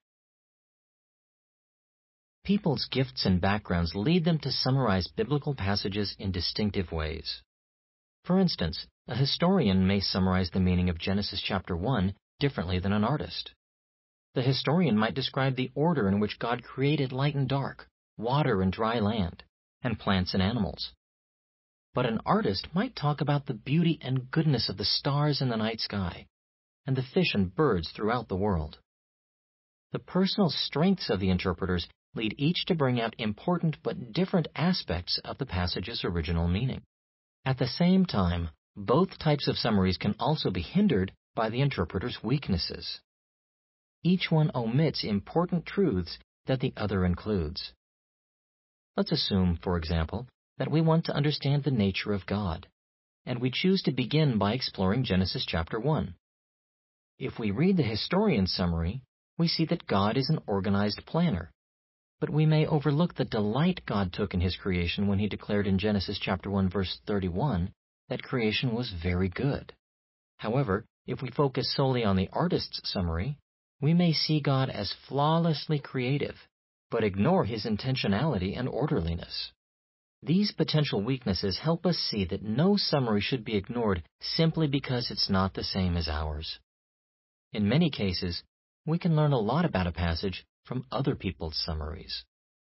People's gifts and backgrounds lead them to summarize biblical passages in distinctive ways. For instance, a historian may summarize the meaning of Genesis chapter one differently than an artist. The historian might describe the order in which God created light and dark, water and dry land, and plants and animals. But an artist might talk about the beauty and goodness of the stars in the night sky, and the fish and birds throughout the world. The personal strengths of the interpreters lead each to bring out important but different aspects of the passage's original meaning. At the same time, both types of summaries can also be hindered by the interpreter's weaknesses. Each one omits important truths that the other includes. Let's assume, for example, that we want to understand the nature of God, and we choose to begin by exploring Genesis chapter one. If we read the historian's summary, we see that God is an organized planner, but we may overlook the delight God took in His creation when He declared in Genesis chapter one verse thirty-one that creation was very good. However, if we focus solely on the artist's summary, we may see God as flawlessly creative, but ignore His intentionality and orderliness. These potential weaknesses help us see that no summary should be ignored simply because it's not the same as ours. In many cases, we can learn a lot about a passage from other people's summaries.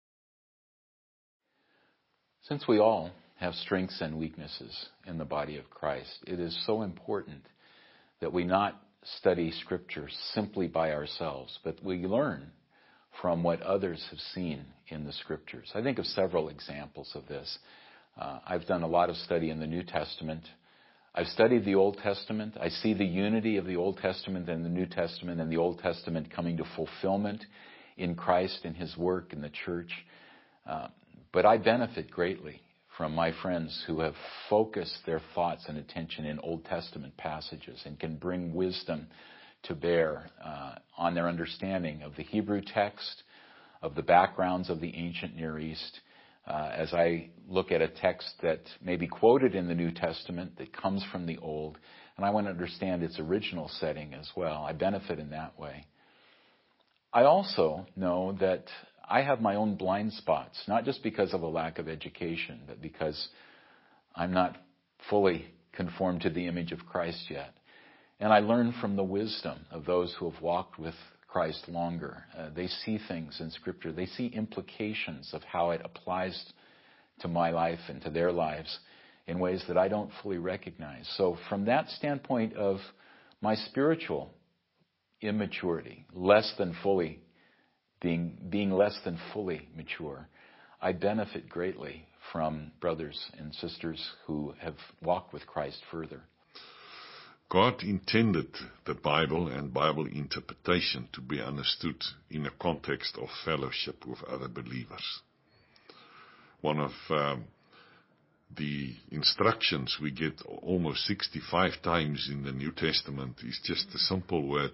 Since we all have strengths and weaknesses in the body of Christ, it is so important that we not study Scripture simply by ourselves, but we learn from what others have seen in the Scriptures. I think of several examples of this. Uh, I've done a lot of study in the New Testament. I've studied the Old Testament. I see the unity of the Old Testament and the New Testament, and the Old Testament coming to fulfillment in Christ and His work in the church. Uh, but I benefit greatly from my friends who have focused their thoughts and attention in Old Testament passages and can bring wisdom to bear uh, on their understanding of the Hebrew text, of the backgrounds of the ancient Near East. Uh, as I look at a text that may be quoted in the New Testament that comes from the Old, and I want to understand its original setting as well. I benefit in that way. I also know that I have my own blind spots, not just because of a lack of education, but because I'm not fully conformed to the image of Christ yet. And I learn from the wisdom of those who have walked with Christ longer. Uh, they see things in Scripture. They see implications of how it applies to my life and to their lives in ways that I don't fully recognize. So from that standpoint of my spiritual immaturity, less than fully Being, being less than fully mature, I benefit greatly from brothers and sisters who have walked with Christ further. God intended the Bible and Bible interpretation to be understood in a context of fellowship with other believers. One of um, the instructions we get almost sixty-five times in the New Testament is just the simple word,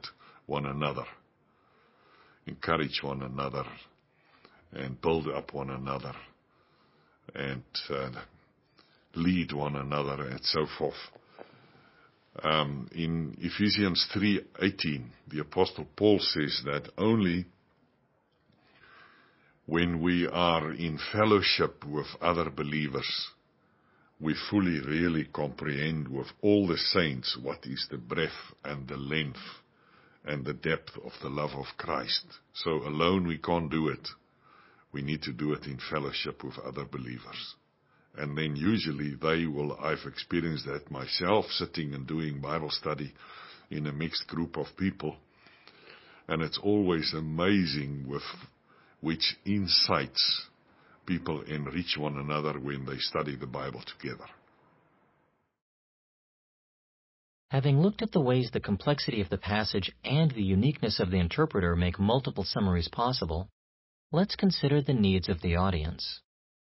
one another, encourage one another, and build up one another, and uh, lead one another, and so forth. Um, in Ephesians three eighteen, the Apostle Paul says that only when we are in fellowship with other believers, we fully really comprehend with all the saints what is the breadth and the length and the depth of the love of Christ. So alone we can't do it. We need to do it in fellowship with other believers. And then usually they will, I've experienced that myself, sitting and doing Bible study in a mixed group of people. And it's always amazing with which insights people enrich one another when they study the Bible together. Having looked at the ways the complexity of the passage and the uniqueness of the interpreter make multiple summaries possible, let's consider the needs of the audience.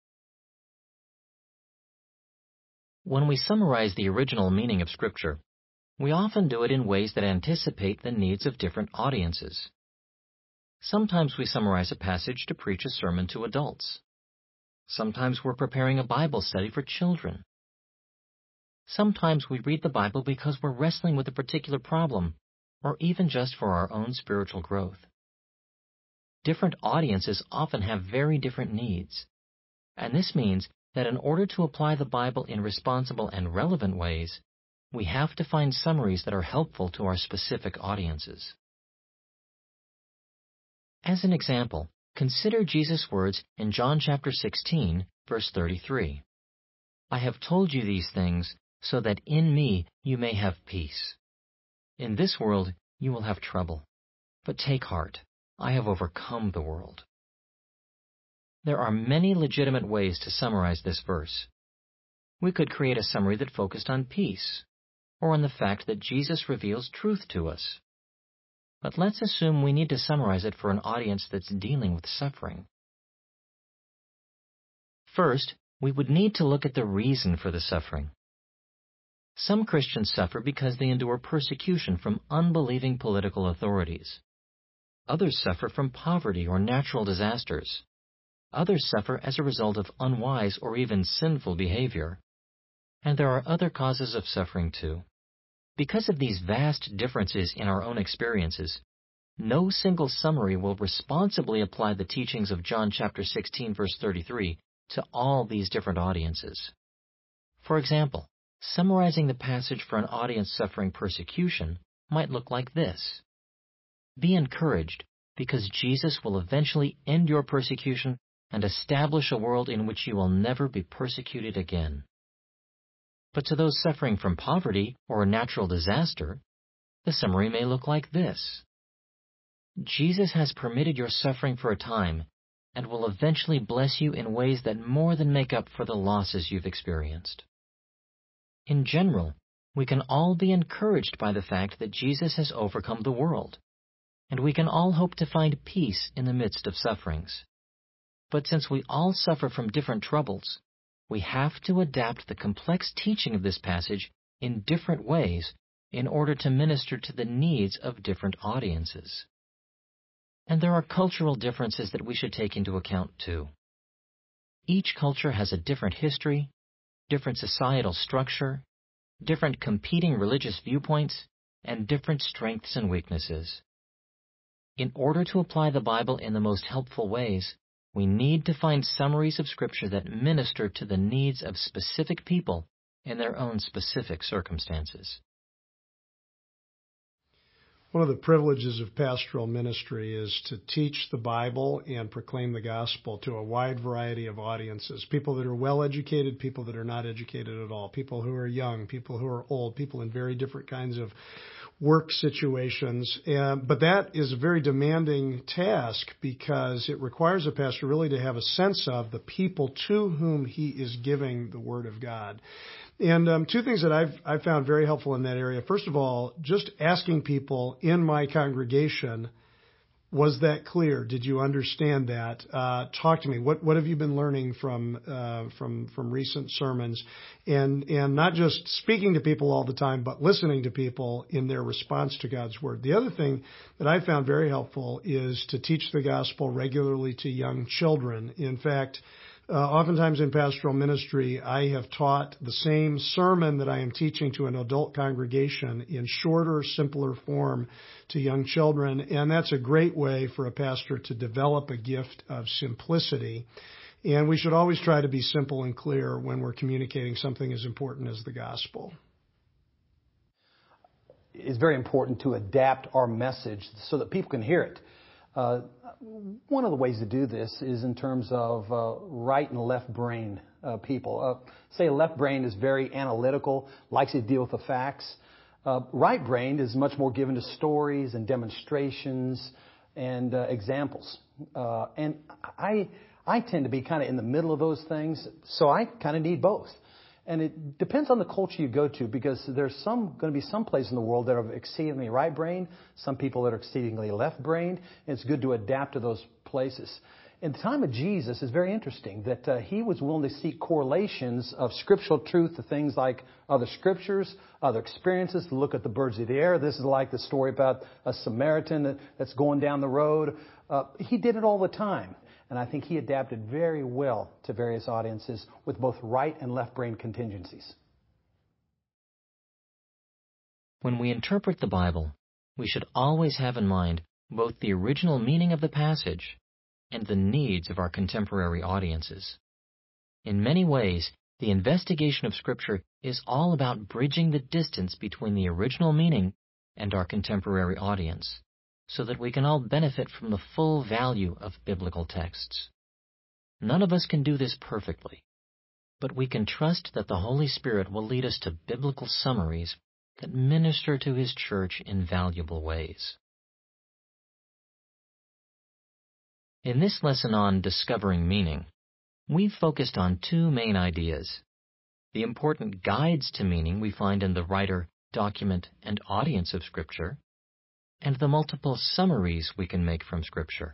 When we summarize the original meaning of Scripture, we often do it in ways that anticipate the needs of different audiences. Sometimes we summarize a passage to preach a sermon to adults. Sometimes we're preparing a Bible study for children. Sometimes we read the Bible because we're wrestling with a particular problem, or even just for our own spiritual growth. Different audiences often have very different needs, and this means that in order to apply the Bible in responsible and relevant ways, we have to find summaries that are helpful to our specific audiences. As an example, consider Jesus' words in John chapter sixteen, verse thirty-three. I have told you these things so that in me you may have peace. In this world you will have trouble, but take heart, I have overcome the world. There are many legitimate ways to summarize this verse. We could create a summary that focused on peace, or on the fact that Jesus reveals truth to us. But let's assume we need to summarize it for an audience that's dealing with suffering. First, we would need to look at the reason for the suffering. Some Christians suffer because they endure persecution from unbelieving political authorities. Others suffer from poverty or natural disasters. Others suffer as a result of unwise or even sinful behavior. And there are other causes of suffering too. Because of these vast differences in our own experiences, no single summary will responsibly apply the teachings of John chapter sixteen, verse thirty-three to all these different audiences. For example, summarizing the passage for an audience suffering persecution might look like this. Be encouraged, because Jesus will eventually end your persecution and establish a world in which you will never be persecuted again. But to those suffering from poverty or a natural disaster, the summary may look like this. Jesus has permitted your suffering for a time and will eventually bless you in ways that more than make up for the losses you've experienced. In general, we can all be encouraged by the fact that Jesus has overcome the world, and we can all hope to find peace in the midst of sufferings. But since we all suffer from different troubles, we have to adapt the complex teaching of this passage in different ways in order to minister to the needs of different audiences. And there are cultural differences that we should take into account too. Each culture has a different history, different societal structure, different competing religious viewpoints, and different strengths and weaknesses. In order to apply the Bible in the most helpful ways, we need to find summaries of Scripture that minister to the needs of specific people in their own specific circumstances. One of the privileges of pastoral ministry is to teach the Bible and proclaim the gospel to a wide variety of audiences. People that are well educated, people that are not educated at all, people who are young, people who are old, people in very different kinds of work situations. Uh, but that is a very demanding task because it requires a pastor really to have a sense of the people to whom he is giving the Word of God. And um, two things that I've, I've found very helpful in that area. First of all, just asking people in my congregation Was that clear? Did you understand that? Uh, talk to me. What what have you been learning from uh, from from recent sermons, and and not just speaking to people all the time, but listening to people in their response to God's word. The other thing that I found very helpful is to teach the gospel regularly to young children. In fact, Uh, oftentimes in pastoral ministry, I have taught the same sermon that I am teaching to an adult congregation in shorter, simpler form to young children, and that's a great way for a pastor to develop a gift of simplicity. And we should always try to be simple and clear when we're communicating something as important as the gospel. It's very important to adapt our message so that people can hear it. Uh, one of the ways to do this is in terms of uh, right and left brain uh, people. Uh, say a left brain is very analytical, likes to deal with the facts. Uh, right brain is much more given to stories and demonstrations and uh, examples. Uh, and I I tend to be kind of in the middle of those things, so I kind of need both. And it depends on the culture you go to, because there's some going to be some places in the world that are exceedingly right-brained, some people that are exceedingly left-brained, and it's good to adapt to those places. In the time of Jesus, it's very interesting that uh, he was willing to seek correlations of scriptural truth to things like other scriptures, other experiences, to look at the birds of the air. This is like the story about a Samaritan that's going down the road. Uh, he did it all the time. And I think he adapted very well to various audiences with both right and left brain contingencies. When we interpret the Bible, we should always have in mind both the original meaning of the passage and the needs of our contemporary audiences. In many ways, the investigation of Scripture is all about bridging the distance between the original meaning and our contemporary audience, so that we can all benefit from the full value of biblical texts. None of us can do this perfectly, but we can trust that the Holy Spirit will lead us to biblical summaries that minister to His church in valuable ways. In this lesson on discovering meaning, we've focused on two main ideas: the important guides to meaning we find in the writer, document, and audience of Scripture, and the multiple summaries we can make from Scripture.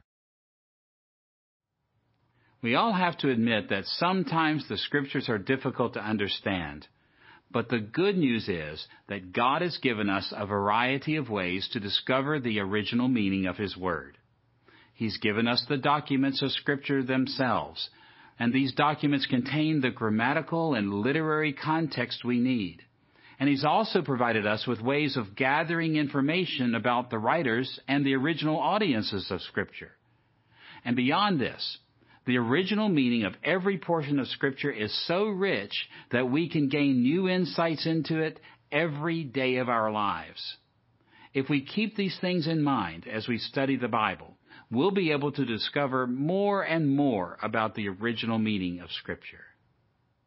We all have to admit that sometimes the Scriptures are difficult to understand, but the good news is that God has given us a variety of ways to discover the original meaning of His Word. He's given us the documents of Scripture themselves, and these documents contain the grammatical and literary context we need. And He's also provided us with ways of gathering information about the writers and the original audiences of Scripture. And beyond this, the original meaning of every portion of Scripture is so rich that we can gain new insights into it every day of our lives. If we keep these things in mind as we study the Bible, we'll be able to discover more and more about the original meaning of Scripture.